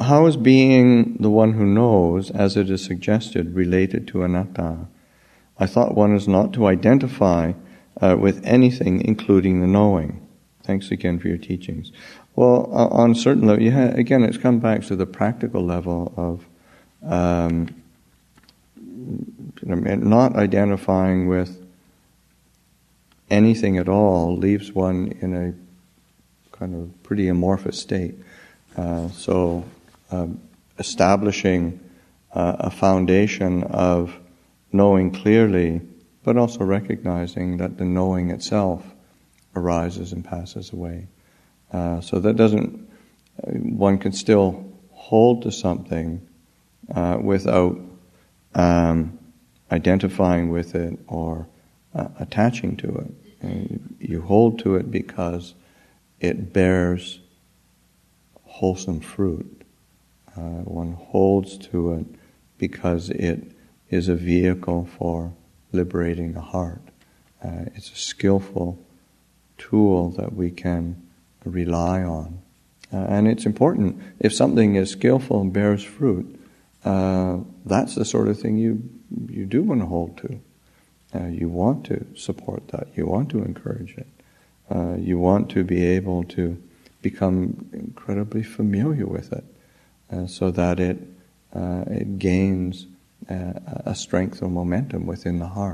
how is being the one who knows, as it is suggested, related to anatta? I thought one is not to identify with anything, including the knowing. Thanks again for your teachings. Well, on a certain level, again, it's come back to the practical level of not identifying with anything at all leaves one in a kind of pretty amorphous state. So establishing a foundation of knowing clearly, but also recognizing that the knowing itself arises and passes away. So that doesn't, one can still hold to something without identifying with it or attaching to it. And you hold to it because it bears wholesome fruit. One holds to it because it is a vehicle for liberating the heart. It's a skillful tool that we can rely on. And it's important, if something is skillful and bears fruit, that's the sort of thing you do want to hold to. You want to support that. You want to encourage it. You want to be able to become incredibly familiar with it, so that it gains a strength or momentum within the heart.